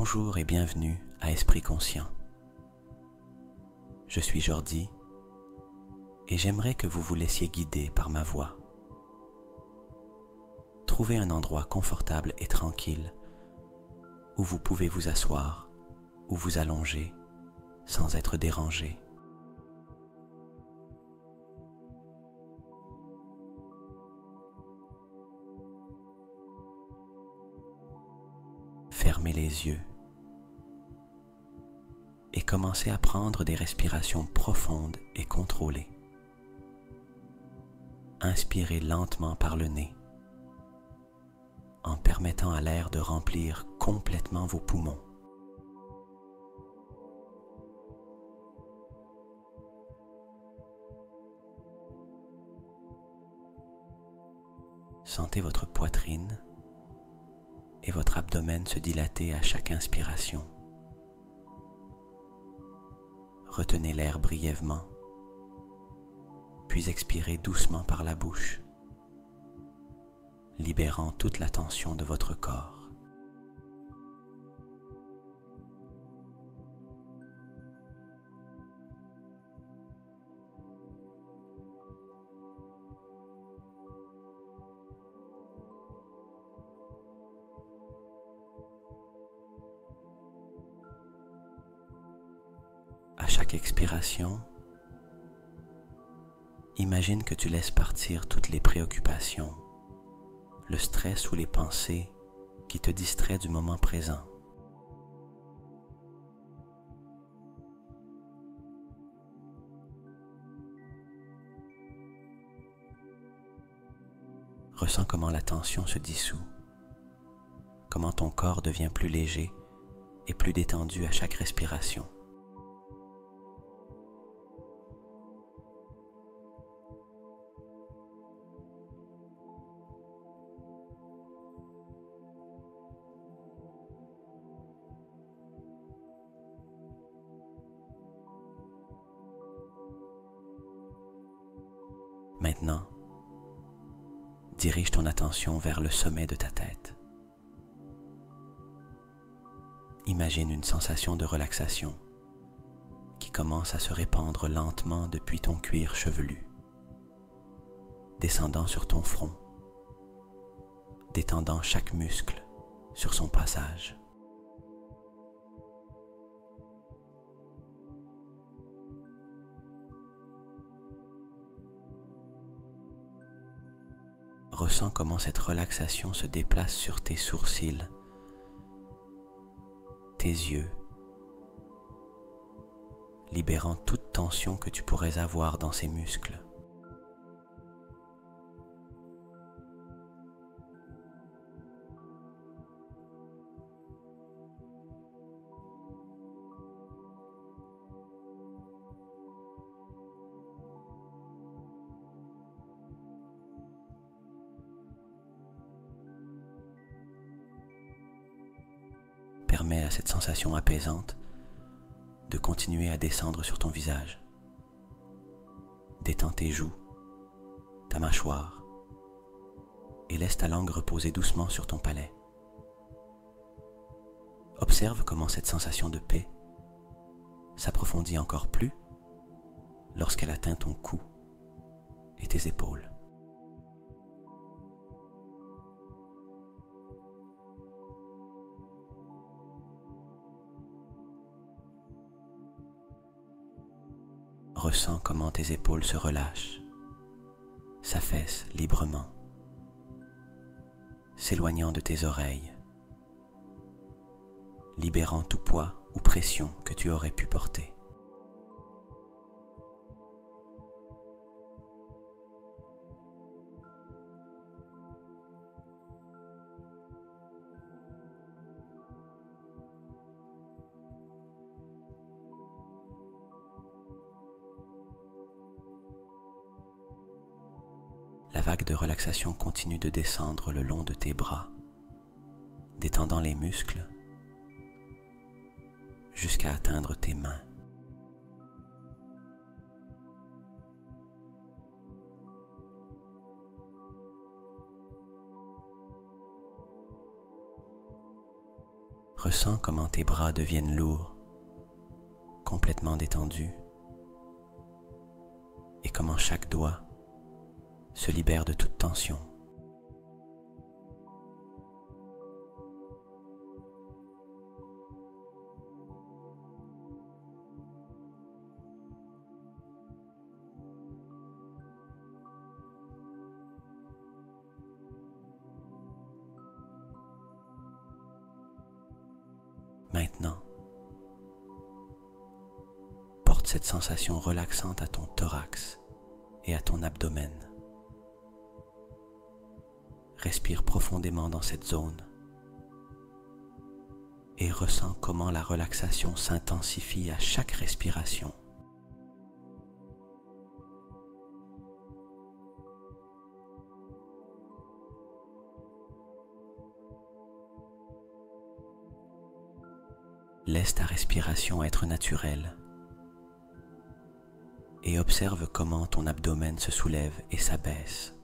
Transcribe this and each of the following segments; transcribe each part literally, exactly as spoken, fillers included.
Bonjour et bienvenue à Esprit Conscient. Je suis Jordi et j'aimerais que vous vous laissiez guider par ma voix. Trouvez un endroit confortable et tranquille où vous pouvez vous asseoir ou vous allonger sans être dérangé. Fermez les yeux et commencez à prendre des respirations profondes et contrôlées. Inspirez lentement par le nez en permettant à l'air de remplir complètement vos poumons. Sentez votre poitrine et votre abdomen se dilater à chaque inspiration. Retenez l'air brièvement, puis expirez doucement par la bouche, libérant toute la tension de votre corps. À chaque expiration, imagine que tu laisses partir toutes les préoccupations, le stress ou les pensées qui te distraient du moment présent. Ressens comment la tension se dissout, comment ton corps devient plus léger et plus détendu à chaque respiration. Maintenant, dirige ton attention vers le sommet de ta tête. Imagine une sensation de relaxation qui commence à se répandre lentement depuis ton cuir chevelu, descendant sur ton front, détendant chaque muscle sur son passage. Ressens comment cette relaxation se déplace sur tes sourcils, tes yeux, libérant toute tension que tu pourrais avoir dans ces muscles. Permets à cette sensation apaisante de continuer à descendre sur ton visage. Détends tes joues, ta mâchoire, et laisse ta langue reposer doucement sur ton palais. Observe comment cette sensation de paix s'approfondit encore plus lorsqu'elle atteint ton cou et tes épaules. Ressens comment tes épaules se relâchent, s'affaissent librement, s'éloignant de tes oreilles, libérant tout poids ou pression que tu aurais pu porter. La vague de relaxation continue de descendre le long de tes bras, détendant les muscles jusqu'à atteindre tes mains. Ressens comment tes bras deviennent lourds, complètement détendus, et comment chaque doigt se libère de toute tension. Maintenant, porte cette sensation relaxante à ton thorax et à ton abdomen. Respire profondément dans cette zone et ressens comment la relaxation s'intensifie à chaque respiration. Laisse ta respiration être naturelle et observe comment ton abdomen se soulève et s'abaisse,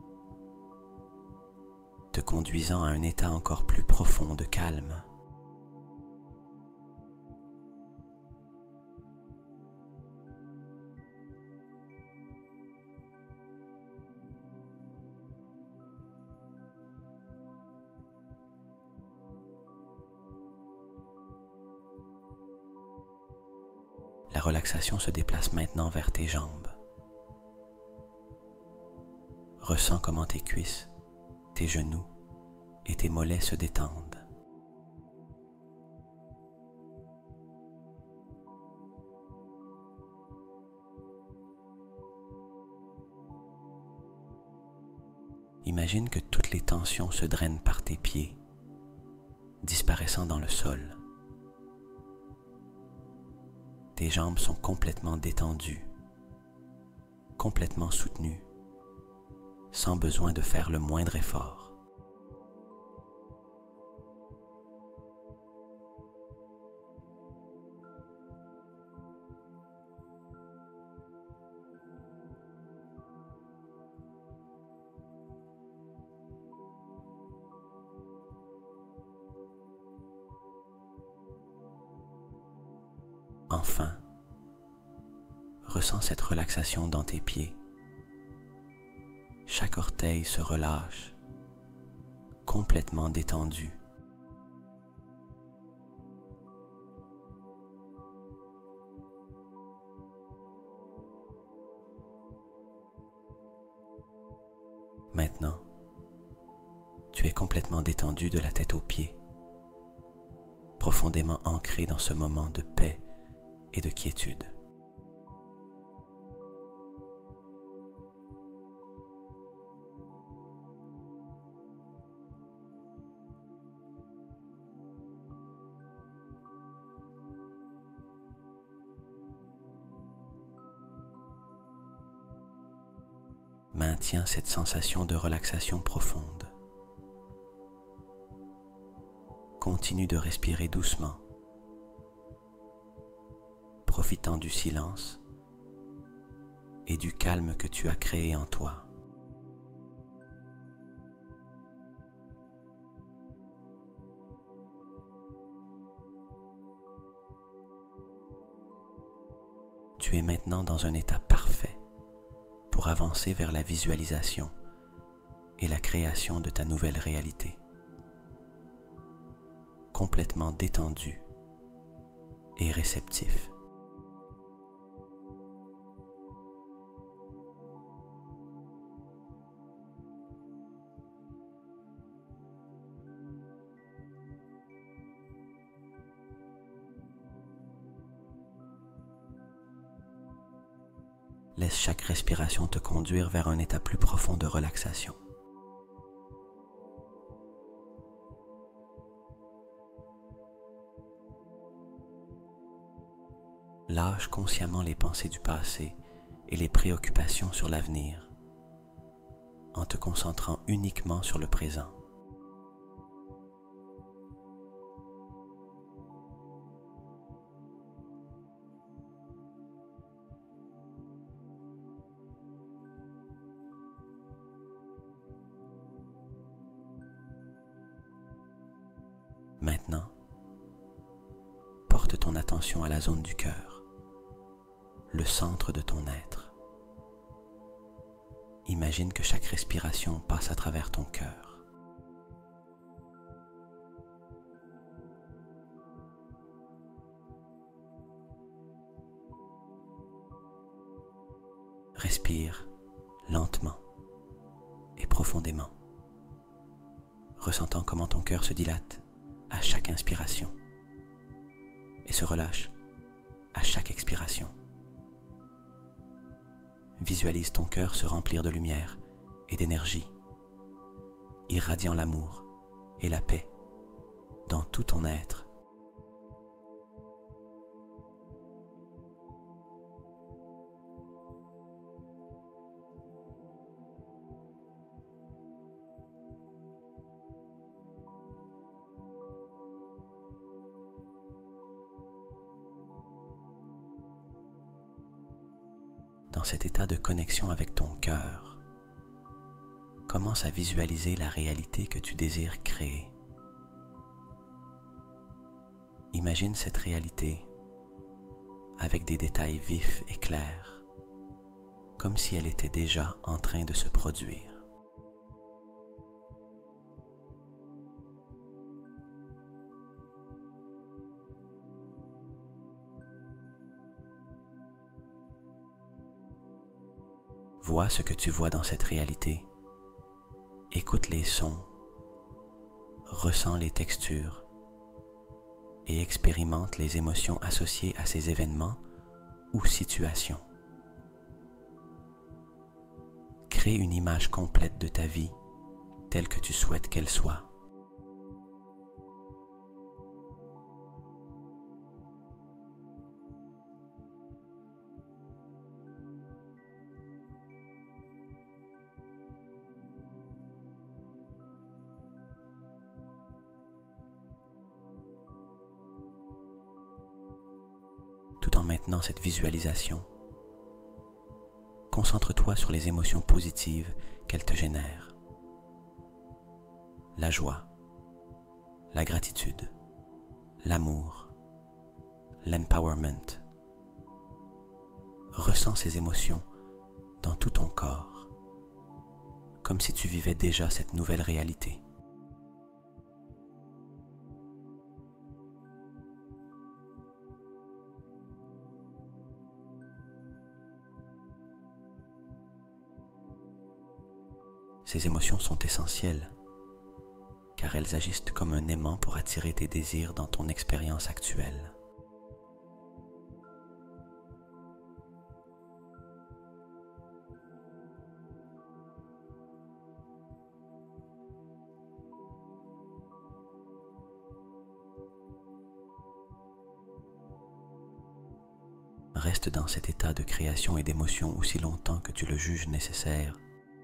te conduisant à un état encore plus profond de calme. La relaxation se déplace maintenant vers tes jambes. Ressens comment tes cuisses, tes genoux et tes mollets se détendent. Imagine que toutes les tensions se drainent par tes pieds, disparaissant dans le sol. Tes jambes sont complètement détendues, complètement soutenues, sans besoin de faire le moindre effort. Enfin, ressens cette relaxation dans tes pieds. Chaque orteil se relâche, complètement détendu. Maintenant, tu es complètement détendu de la tête aux pieds, profondément ancré dans ce moment de paix et de quiétude. Maintiens cette sensation de relaxation profonde. Continue de respirer doucement, profitant du silence et du calme que tu as créé en toi. Tu es maintenant dans un état parfait pour avancer vers la visualisation et la création de ta nouvelle réalité. Complètement détendu et réceptif. Laisse chaque respiration te conduire vers un état plus profond de relaxation. Lâche consciemment les pensées du passé et les préoccupations sur l'avenir, en te concentrant uniquement sur le présent. Maintenant, attention à la zone du cœur, le centre de ton être. Imagine que chaque respiration passe à travers ton cœur. Respire lentement et profondément, ressentant comment ton cœur se dilate à chaque inspiration et se relâche à chaque expiration. Visualise ton cœur se remplir de lumière et d'énergie, irradiant l'amour et la paix dans tout ton être. Dans cet état de connexion avec ton cœur, commence à visualiser la réalité que tu désires créer. Imagine cette réalité avec des détails vifs et clairs, comme si elle était déjà en train de se produire. Vois ce que tu vois dans cette réalité. Écoute les sons, ressens les textures et expérimente les émotions associées à ces événements ou situations. Crée une image complète de ta vie telle que tu souhaites qu'elle soit. Tout en maintenant cette visualisation, concentre-toi sur les émotions positives qu'elles te génèrent. La joie, la gratitude, l'amour, l'empowerment. Ressens ces émotions dans tout ton corps, comme si tu vivais déjà cette nouvelle réalité. Ces émotions sont essentielles, car elles agissent comme un aimant pour attirer tes désirs dans ton expérience actuelle. Reste dans cet état de création et d'émotion aussi longtemps que tu le juges nécessaire.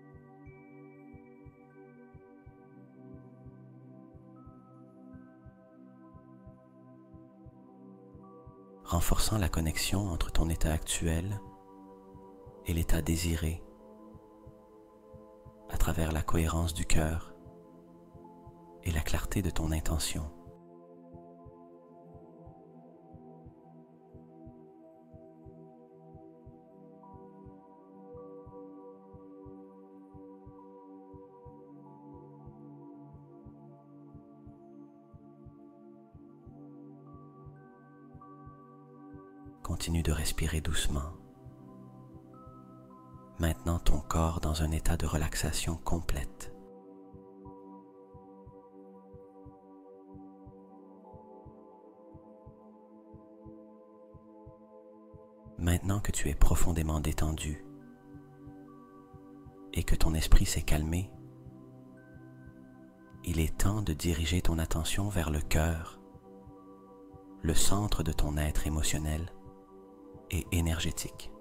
Renforçant la connexion entre ton état actuel et l'état désiré à travers la cohérence du cœur et la clarté de ton intention. Continue de respirer doucement. Maintenant ton corps dans un état de relaxation complète. Maintenant que tu es profondément détendu et que ton esprit s'est calmé, il est temps de diriger ton attention vers le cœur, le centre de ton être émotionnel et énergétique.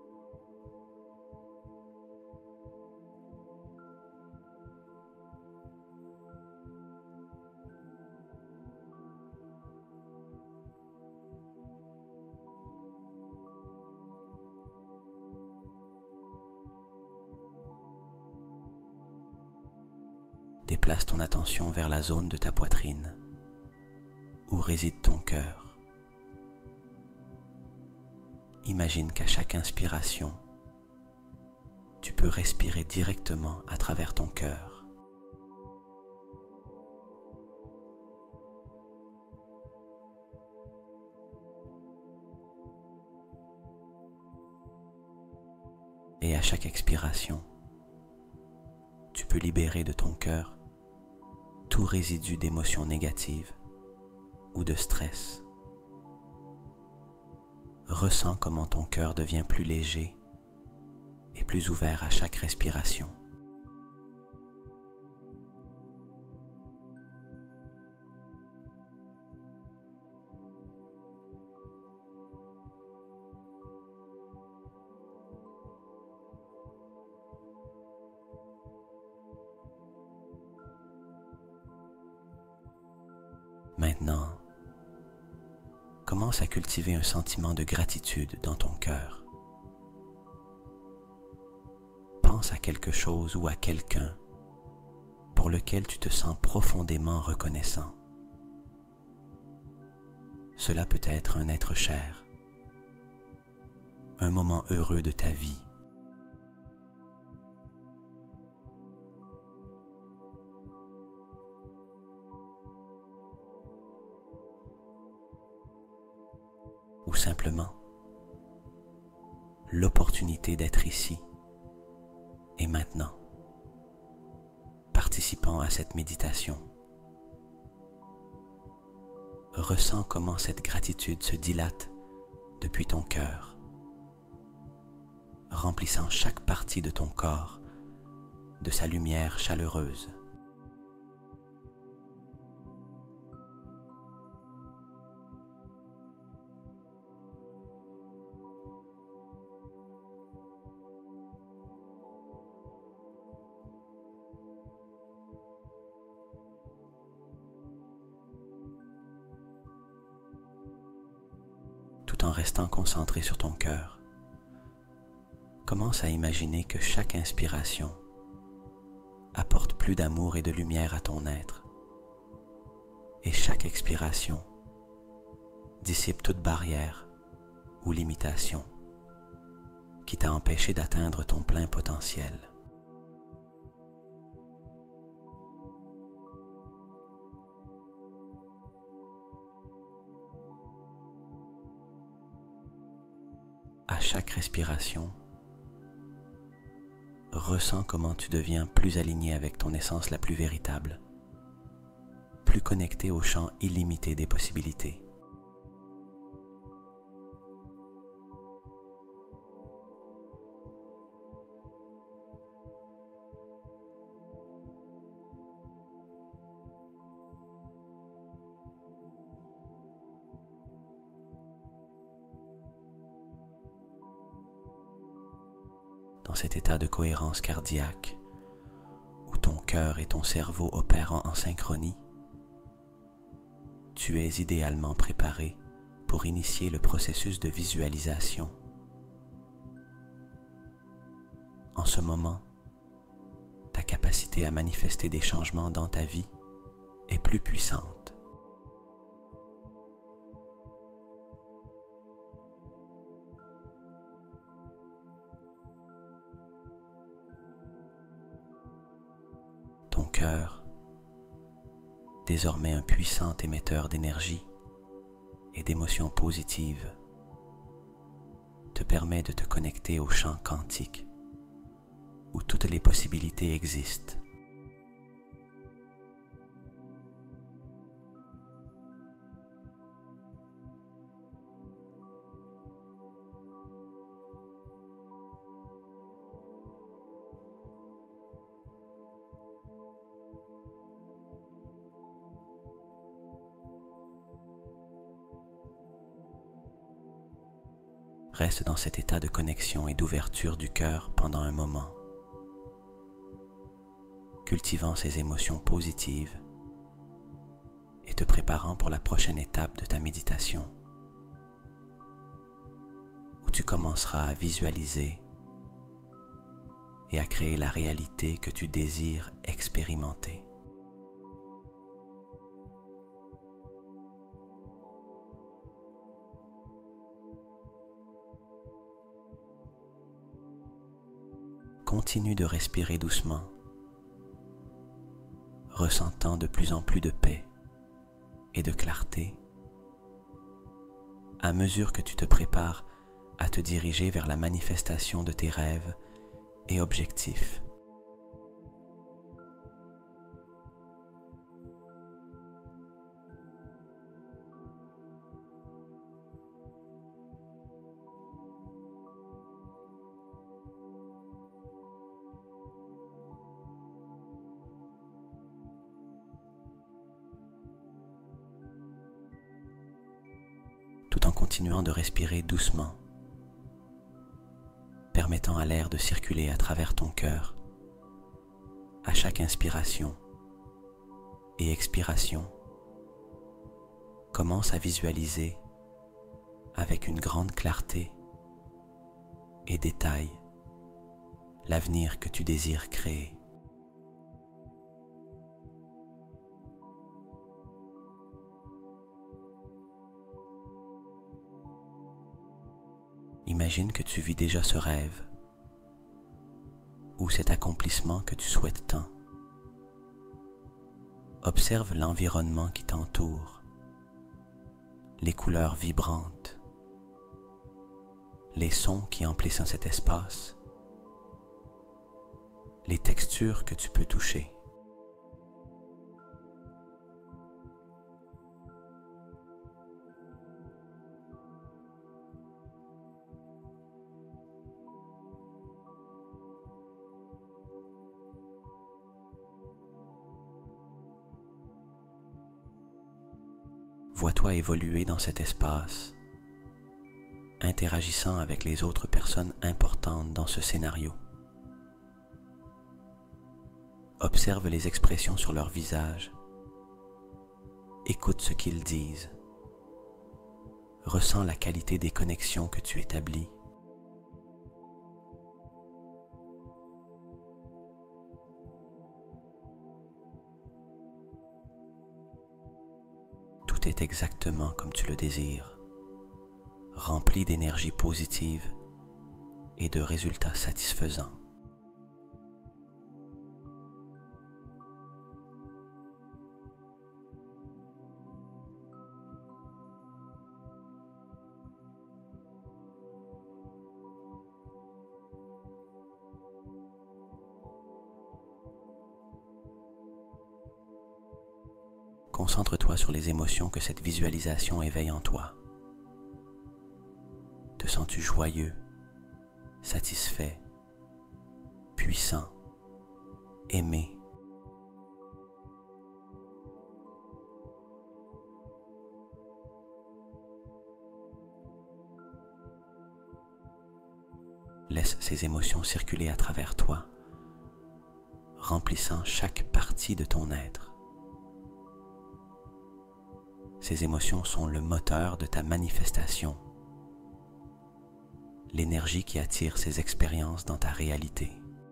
Déplace ton attention vers la zone de ta poitrine où réside ton cœur. imagine qu'à chaque inspiration, tu peux respirer directement à travers ton cœur. Et à chaque expiration, tu peux libérer de ton cœur tout résidu d'émotions négatives ou de stress. Ressens comment ton cœur devient plus léger et plus ouvert à chaque respiration. Maintenant, commence à cultiver un sentiment de gratitude dans ton cœur. Pense à quelque chose ou à quelqu'un pour lequel tu te sens profondément reconnaissant. Cela peut être un être cher, un moment heureux de ta vie, ou simplement l'opportunité d'être ici et maintenant, participant à cette méditation. Ressens comment cette gratitude se dilate depuis ton cœur, remplissant chaque partie de ton corps de sa lumière chaleureuse. Tout en restant concentré sur ton cœur, commence à imaginer que chaque inspiration apporte plus d'amour et de lumière à ton être, et chaque expiration dissipe toute barrière ou limitation qui t'a empêché d'atteindre ton plein potentiel. À chaque respiration, ressens comment tu deviens plus aligné avec ton essence la plus véritable, plus connecté au champ illimité des possibilités. Dans cet état de cohérence cardiaque, où ton cœur et ton cerveau opèrent en synchronie, tu es idéalement préparé pour initier le processus de visualisation. En ce moment, ta capacité à manifester des changements dans ta vie est plus puissante. Ton cœur, désormais un puissant émetteur d'énergie et d'émotions positives, te permet de te connecter au champ quantique où toutes les possibilités existent. Reste dans cet état de connexion et d'ouverture du cœur pendant un moment, cultivant ces émotions positives et te préparant pour la prochaine étape de ta méditation, où tu commenceras à visualiser et à créer la réalité que tu désires expérimenter. continue de respirer doucement, ressentant de plus en plus de paix et de clarté à mesure que tu te prépares à te diriger vers la manifestation de tes rêves et objectifs. Tout en continuant de respirer doucement, permettant à l'air de circuler à travers ton cœur à chaque inspiration et expiration. Commence à visualiser avec une grande clarté et détail l'avenir que tu désires créer. Imagine que tu vis déjà ce rêve ou cet accomplissement que tu souhaites tant. Observe l'environnement qui t'entoure, les couleurs vibrantes, les sons qui emplissent cet espace, les textures que tu peux toucher. Vois-toi évoluer dans cet espace, interagissant avec les autres personnes importantes dans ce scénario. Observe les expressions sur leur visage, écoute ce qu'ils disent, ressens la qualité des connexions que tu établis. Tout est exactement comme tu le désires, rempli d'énergie positive et de résultats satisfaisants. Concentre-toi sur les émotions que cette visualisation éveille en toi. Te sens-tu joyeux, satisfait, puissant, aimé? Laisse ces émotions circuler à travers toi, remplissant chaque partie de ton être. Ces émotions sont le moteur de ta manifestation, l'énergie qui attire ces expériences dans ta réalité.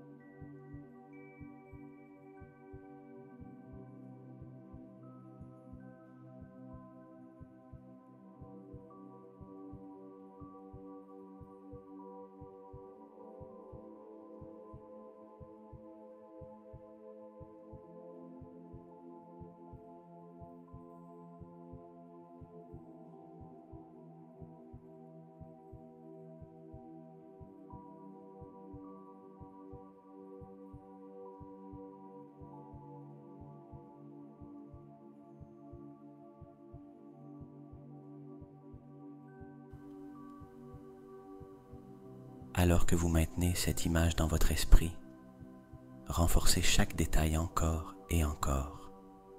Alors que vous maintenez cette image dans votre esprit, renforcez chaque détail encore et encore.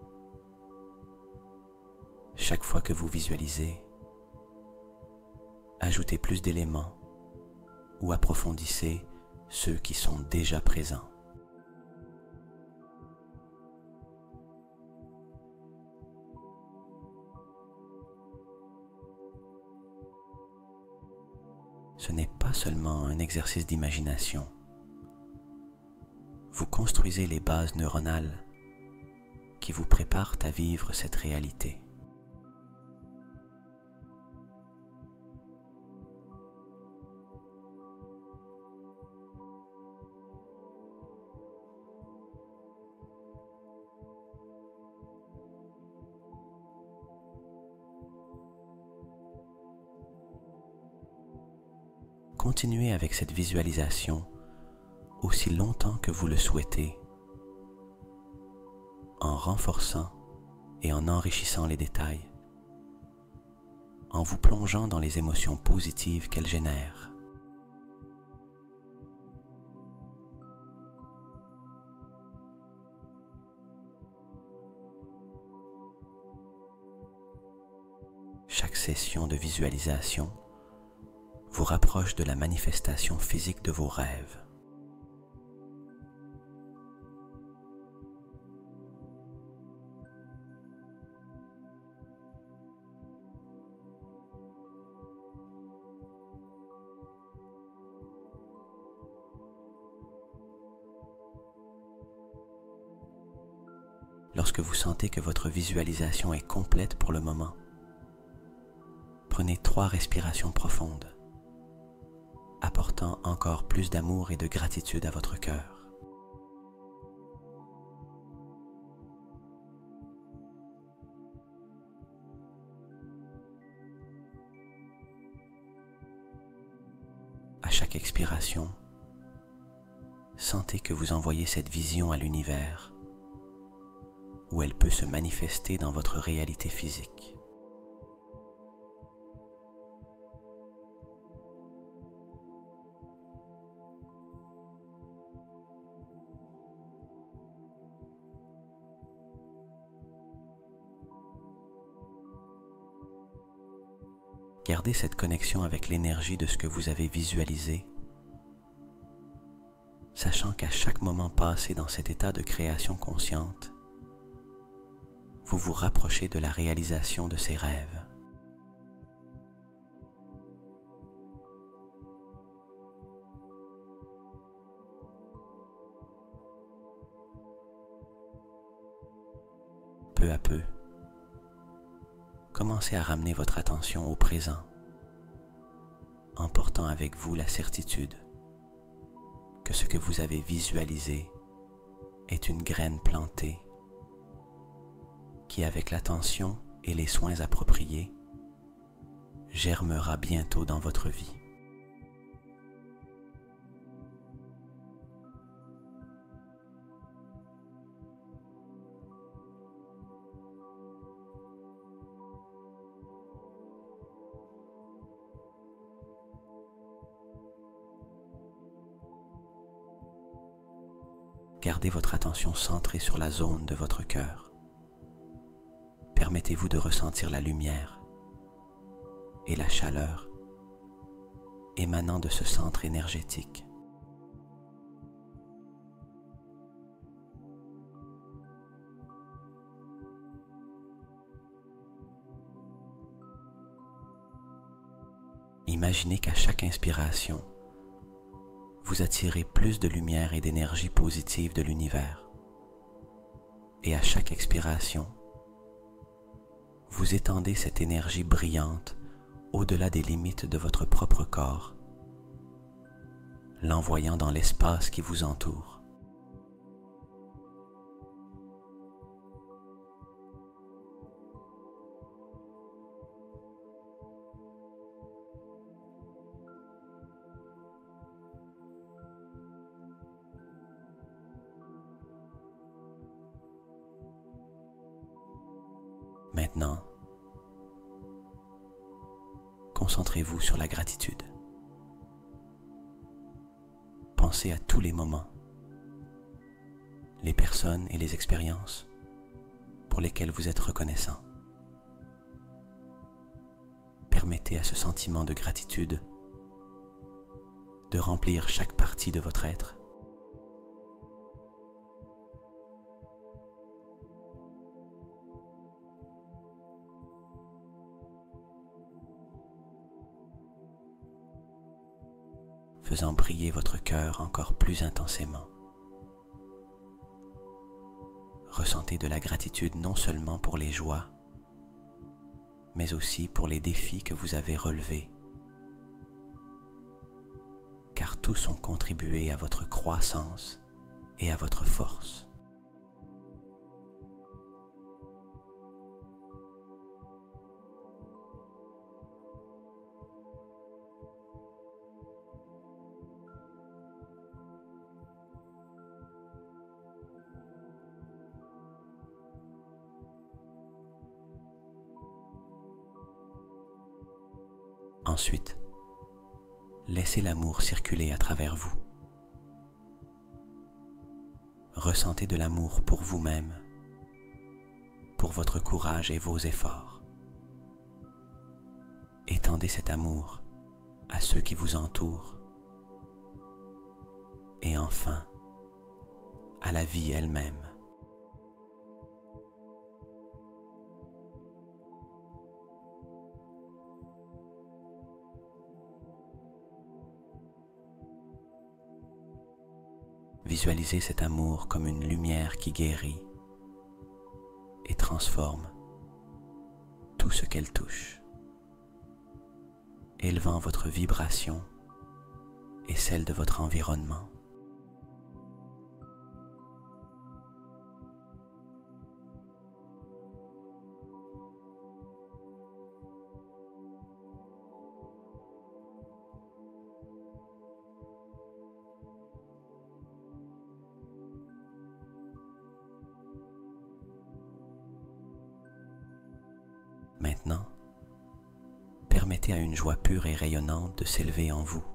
Chaque fois que vous visualisez, ajoutez plus d'éléments ou approfondissez ceux qui sont déjà présents. Ce n'est pas seulement un exercice d'imagination. Vous construisez les bases neuronales qui vous préparent à vivre cette réalité. continuez avec cette visualisation aussi longtemps que vous le souhaitez, en renforçant et en enrichissant les détails, en vous plongeant dans les émotions positives qu'elles génèrent. Chaque session de visualisation vous rapproche de la manifestation physique de vos rêves. Lorsque vous sentez que votre visualisation est complète pour le moment, prenez trois respirations profondes, apportant encore plus d'amour et de gratitude à votre cœur. À chaque expiration, sentez que vous envoyez cette vision à l'univers, où elle peut se manifester dans votre réalité physique. Gardez cette connexion avec l'énergie de ce que vous avez visualisé, sachant qu'à chaque moment passé dans cet état de création consciente, vous vous rapprochez de la réalisation de ces rêves. Peu à peu, commencez à ramener votre attention au présent, en portant avec vous la certitude que ce que vous avez visualisé est une graine plantée qui, avec l'attention et les soins appropriés, germera bientôt dans votre vie. Gardez votre attention centrée sur la zone de votre cœur. Permettez-vous de ressentir la lumière et la chaleur émanant de ce centre énergétique. Imaginez qu'à chaque inspiration, vous attirez plus de lumière et d'énergie positive de l'univers. Et à chaque expiration, vous étendez cette énergie brillante au-delà des limites de votre propre corps, l'envoyant dans l'espace qui vous entoure. Maintenant, concentrez-vous sur la gratitude. Pensez à tous les moments, les personnes et les expériences pour lesquelles vous êtes reconnaissant. Permettez à ce sentiment de gratitude de remplir chaque partie de votre être. Faisant briller votre cœur encore plus intensément. Ressentez de la gratitude non seulement pour les joies, mais aussi pour les défis que vous avez relevés, car tous ont contribué à votre croissance et à votre force. Ensuite, laissez l'amour circuler à travers vous. Ressentez de l'amour pour vous-même, pour votre courage et vos efforts. Étendez cet amour à ceux qui vous entourent et enfin à la vie elle-même. Visualisez cet amour comme une lumière qui guérit et transforme tout ce qu'elle touche, élevant votre vibration et celle de votre environnement. Maintenant, permettez à une joie pure et rayonnante de s'élever en vous.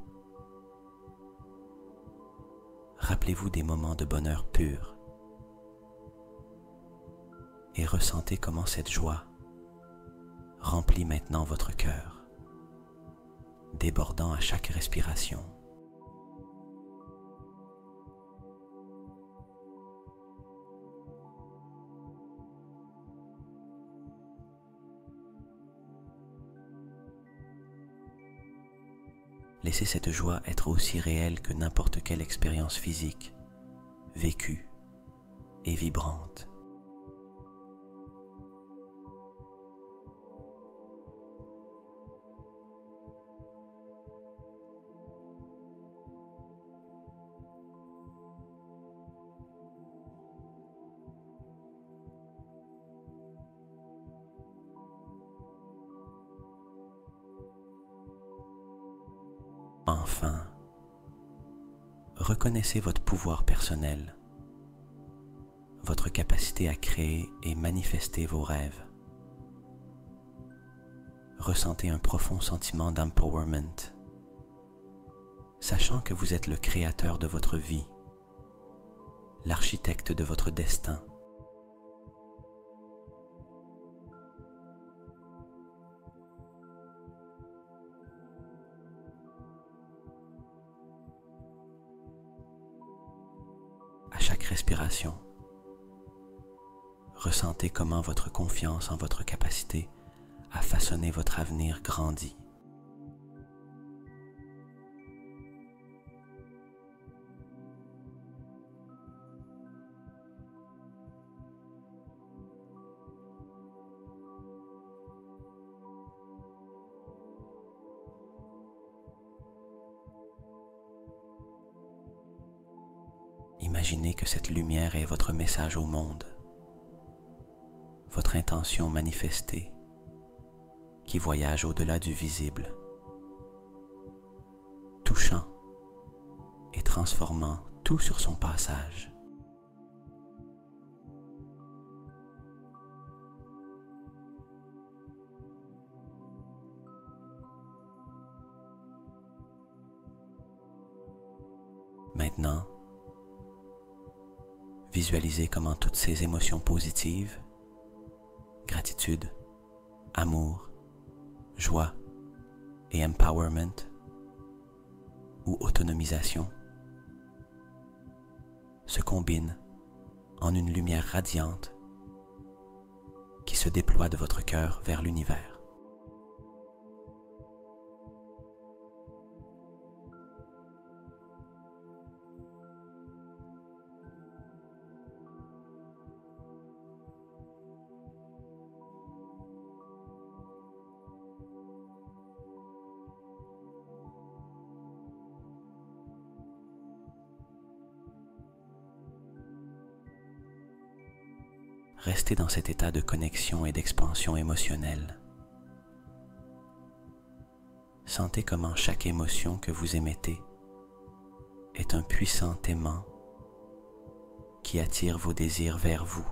Rappelez-vous des moments de bonheur pur et ressentez comment cette joie remplit maintenant votre cœur, débordant à chaque respiration. Laissez cette joie être aussi réelle que n'importe quelle expérience physique, vécue et vibrante. Enfin, reconnaissez votre pouvoir personnel, votre capacité à créer et manifester vos rêves. Ressentez un profond sentiment d'empowerment, sachant que vous êtes le créateur de votre vie, l'architecte de votre destin. À chaque respiration, ressentez comment votre confiance en votre capacité à façonner votre avenir grandit. Imaginez que cette lumière est votre message au monde, votre intention manifestée qui voyage au-delà du visible, touchant et transformant tout sur son passage. Maintenant, visualisez comment toutes ces émotions positives, gratitude, amour, joie et empowerment ou autonomisation se combinent en une lumière radiante qui se déploie de votre cœur vers l'univers. Restez dans cet état de connexion et d'expansion émotionnelle. Sentez comment chaque émotion que vous émettez est un puissant aimant qui attire vos désirs vers vous.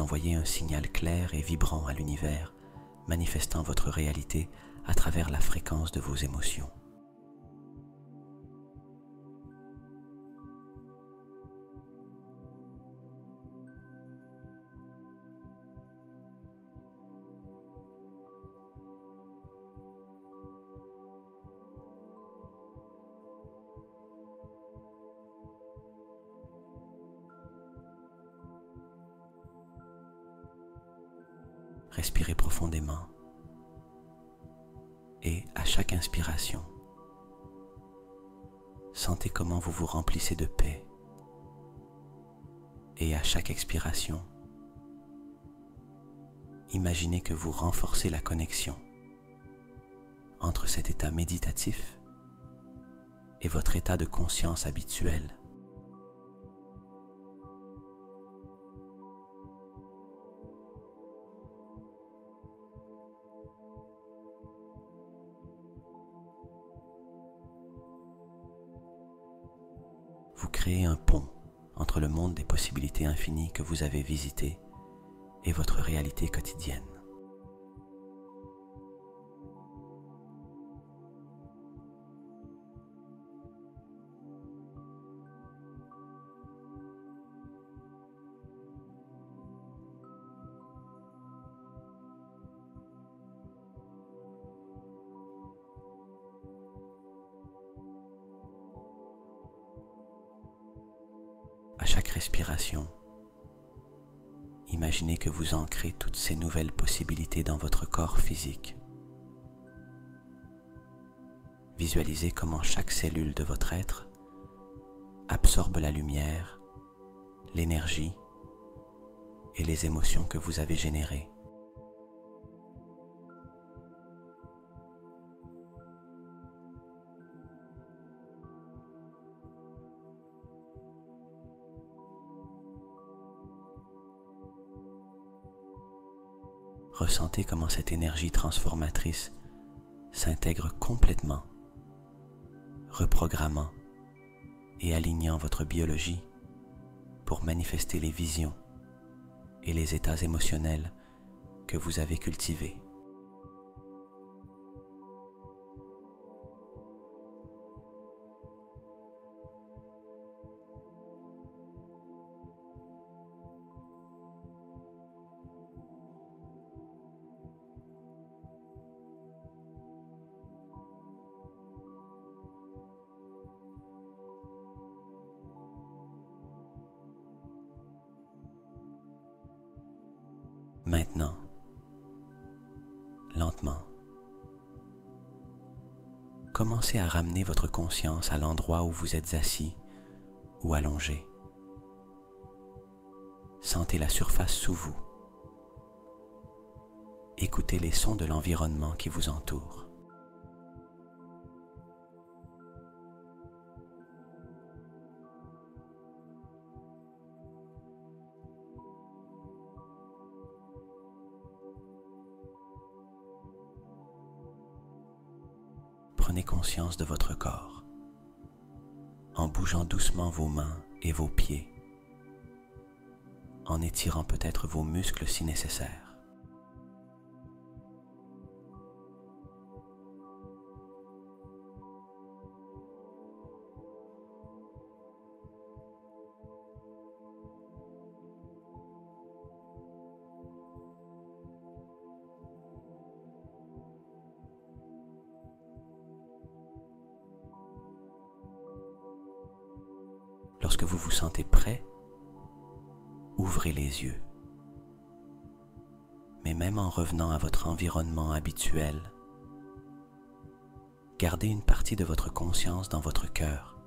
envoyer un signal clair et vibrant à l'univers, manifestant votre réalité à travers la fréquence de vos émotions. Respirez profondément et à chaque inspiration, sentez comment vous vous remplissez de paix et à chaque expiration, imaginez que vous renforcez la connexion entre cet état méditatif et votre état de conscience habituel. Vous créez un pont entre le monde des possibilités infinies que vous avez visité et votre réalité quotidienne. À chaque respiration, imaginez que vous ancrez toutes ces nouvelles possibilités dans votre corps physique. Visualisez comment chaque cellule de votre être absorbe la lumière, l'énergie et les émotions que vous avez générées. Ressentez comment cette énergie transformatrice s'intègre complètement, reprogrammant et alignant votre biologie pour manifester les visions et les états émotionnels que vous avez cultivés. Maintenant, lentement, commencez à ramener votre conscience à l'endroit où vous êtes assis ou allongé. Sentez la surface sous vous. Écoutez les sons de l'environnement qui vous entoure. Prenez conscience de votre corps, en bougeant doucement vos mains et vos pieds, en étirant peut-être vos muscles si nécessaire. Lorsque vous vous sentez prêt, ouvrez les yeux. Mais même en revenant à votre environnement habituel, gardez une partie de votre conscience dans votre cœur,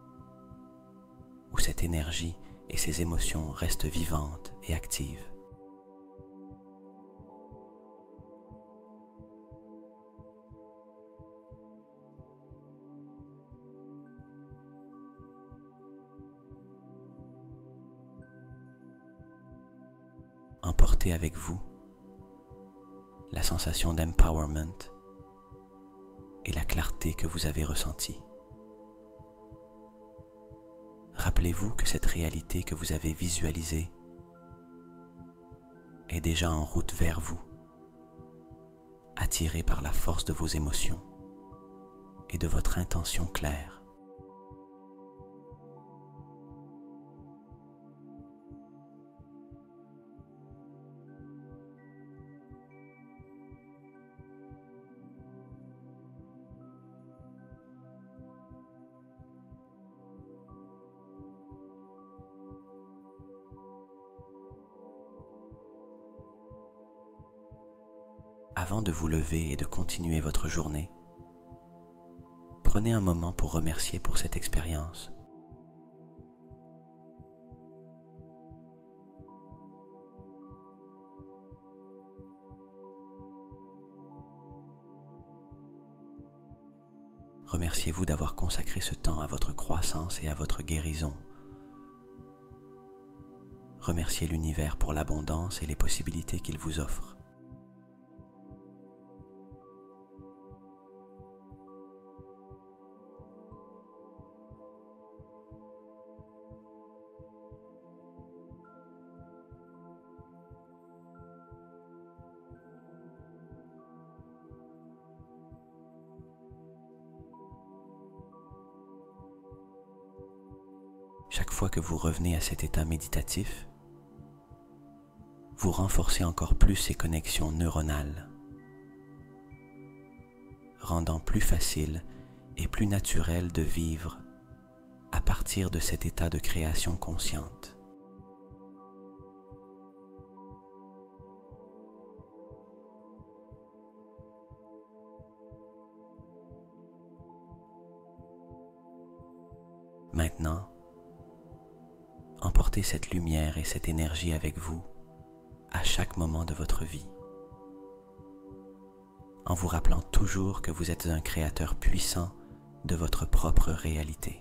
où cette énergie et ces émotions restent vivantes et actives. Emportez avec vous la sensation d'empowerment et la clarté que vous avez ressentie. Rappelez-vous que cette réalité que vous avez visualisée est déjà en route vers vous, attiré par la force de vos émotions et de votre intention claire. Avant de vous lever et de continuer votre journée, prenez un moment pour remercier pour cette expérience. Remerciez-vous d'avoir consacré ce temps à votre croissance et à votre guérison. Remerciez l'univers pour l'abondance et les possibilités qu'il vous offre. Chaque fois que vous revenez à cet état méditatif, vous renforcez encore plus ces connexions neuronales, rendant plus facile et plus naturel de vivre à partir de cet état de création consciente. Maintenant, emportez cette lumière et cette énergie avec vous à chaque moment de votre vie, en vous rappelant toujours que vous êtes un créateur puissant de votre propre réalité.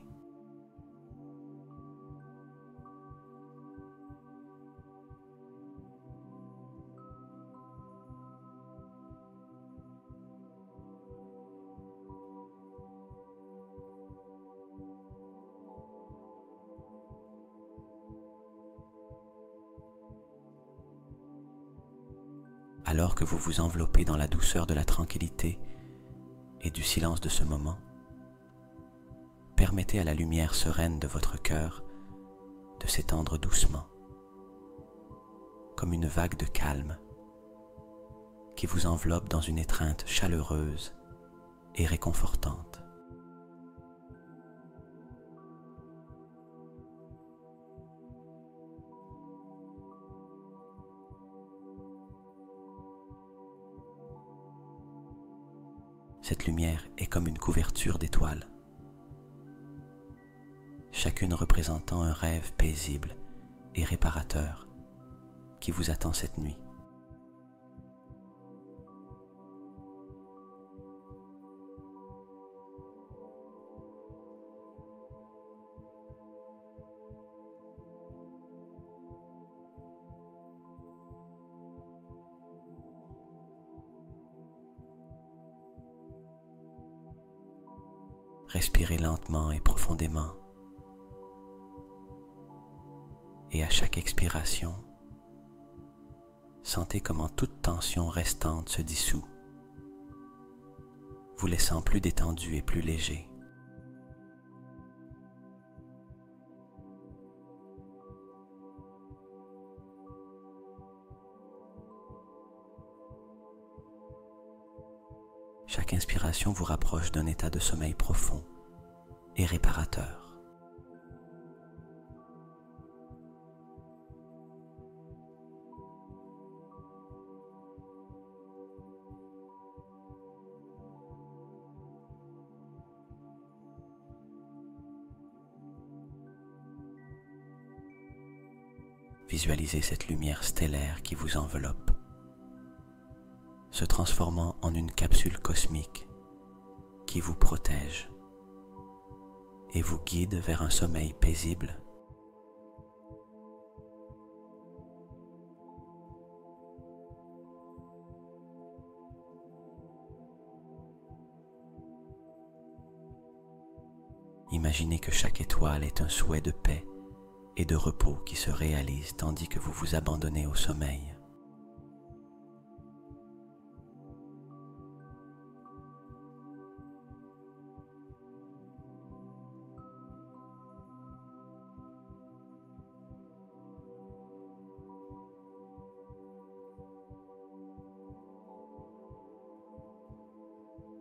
Alors que vous vous enveloppez dans la douceur de la tranquillité et du silence de ce moment, permettez à la lumière sereine de votre cœur de s'étendre doucement, comme une vague de calme qui vous enveloppe dans une étreinte chaleureuse et réconfortante. Cette lumière est comme une couverture d'étoiles, chacune représentant un rêve paisible et réparateur qui vous attend cette nuit. Respirez lentement et profondément. Et à chaque expiration, sentez comment toute tension restante se dissout, vous laissant plus détendu et plus léger. Chaque inspiration vous rapproche d'un état de sommeil profond et réparateur. Visualisez cette lumière stellaire qui vous enveloppe, se transformant en une capsule cosmique qui vous protège et vous guide vers un sommeil paisible. Imaginez que chaque étoile est un souhait de paix et de repos qui se réalise tandis que vous vous abandonnez au sommeil.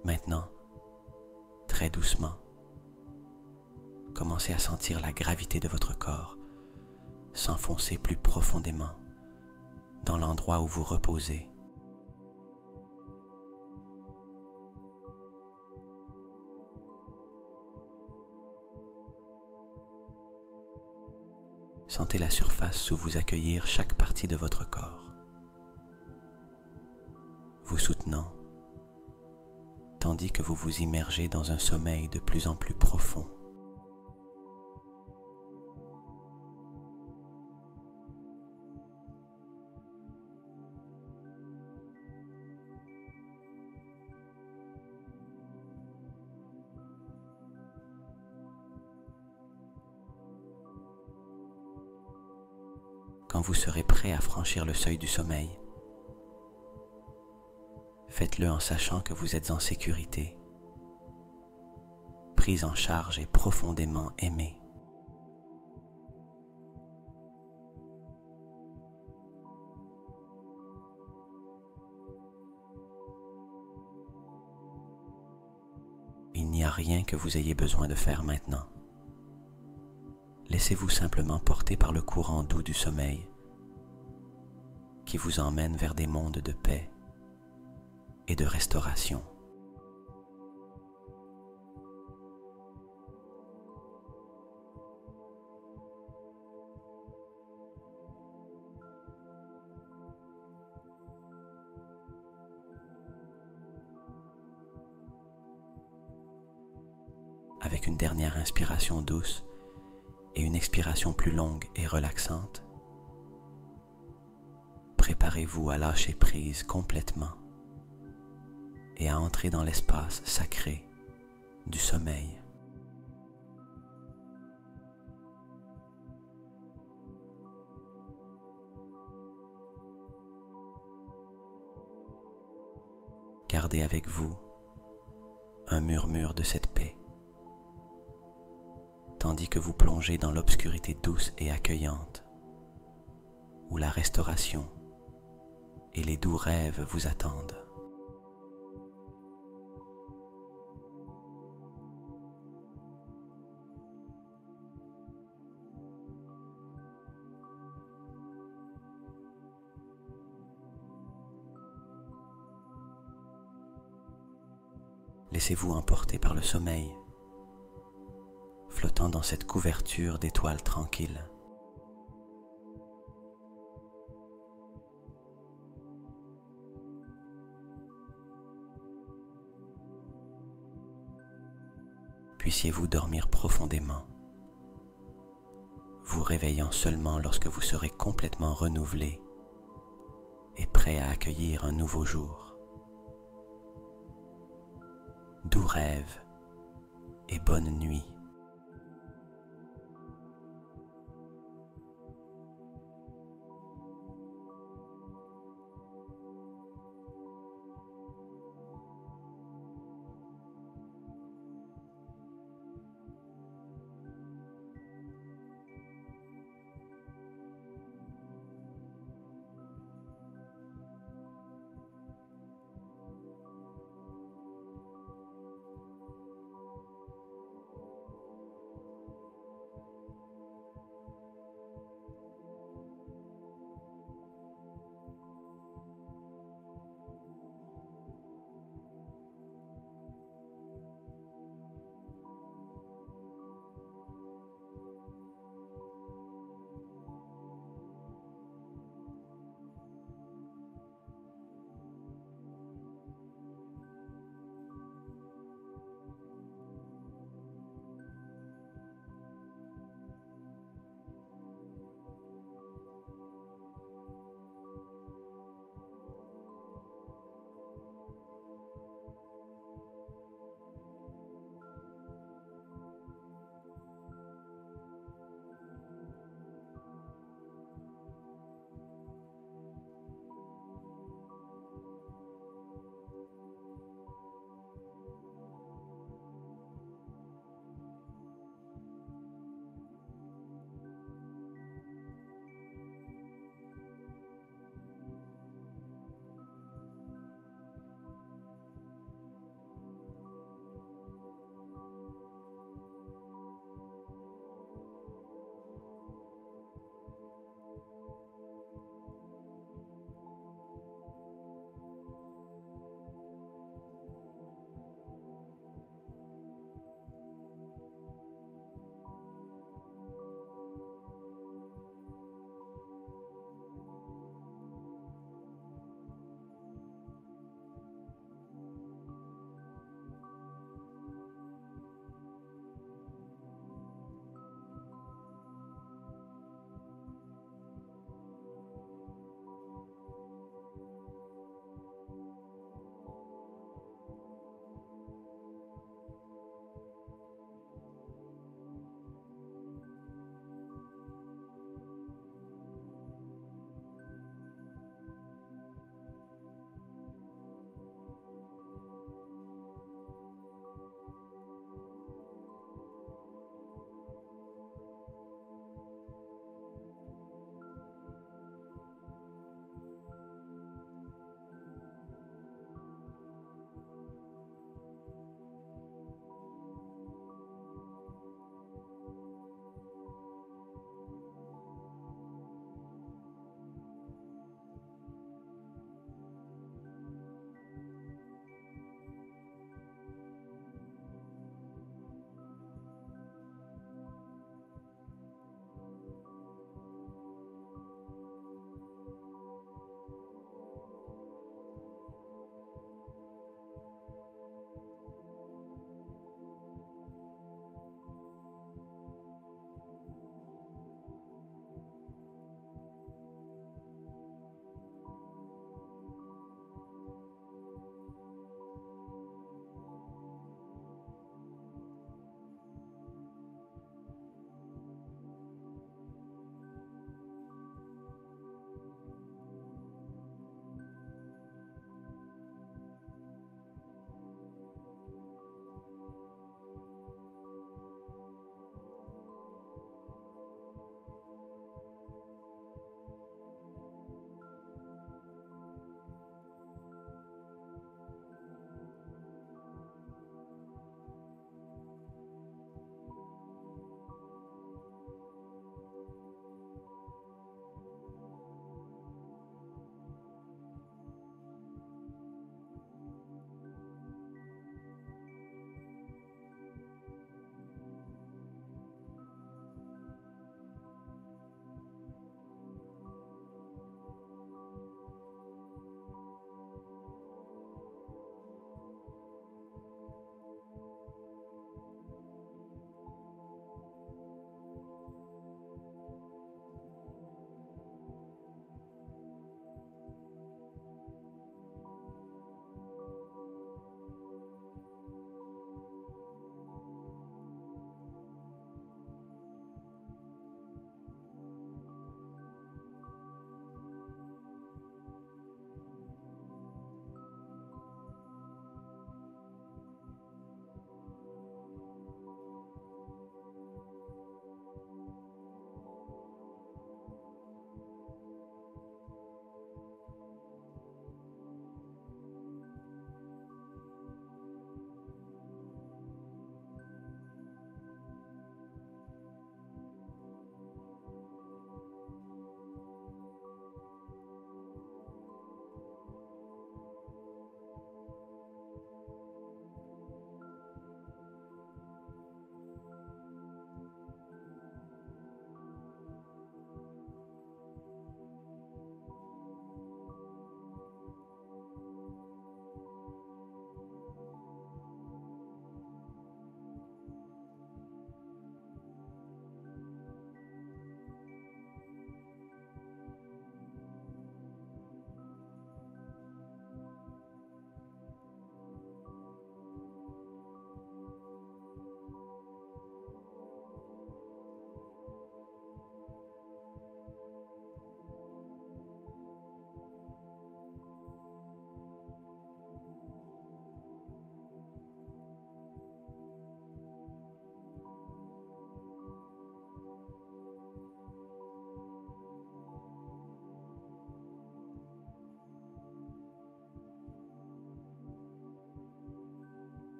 Maintenant, très doucement, commencez à sentir la gravité de votre corps s'enfoncer plus profondément dans l'endroit où vous reposez. Sentez la surface sous vous accueillir chaque partie de votre corps, vous soutenant, tandis que vous vous immergez dans un sommeil de plus en plus profond. Quand vous serez prêt à franchir le seuil du sommeil, faites-le en sachant que vous êtes en sécurité, pris en charge et profondément aimé. Il n'y a rien que vous ayez besoin de faire maintenant. Laissez-vous simplement porter par le courant doux du sommeil qui vous emmène vers des mondes de paix et de restauration. Avec une dernière inspiration douce et une expiration plus longue et relaxante, préparez-vous à lâcher prise complètement et à entrer dans l'espace sacré du sommeil. Gardez avec vous un murmure de cette paix, tandis que vous plongez dans l'obscurité douce et accueillante, où la restauration et les doux rêves vous attendent. Laissez-vous emporter par le sommeil, flottant dans cette couverture d'étoiles tranquilles. Puissiez-vous dormir profondément, vous réveillant seulement lorsque vous serez complètement renouvelé et prêt à accueillir un nouveau jour. Doux rêves et bonne nuit.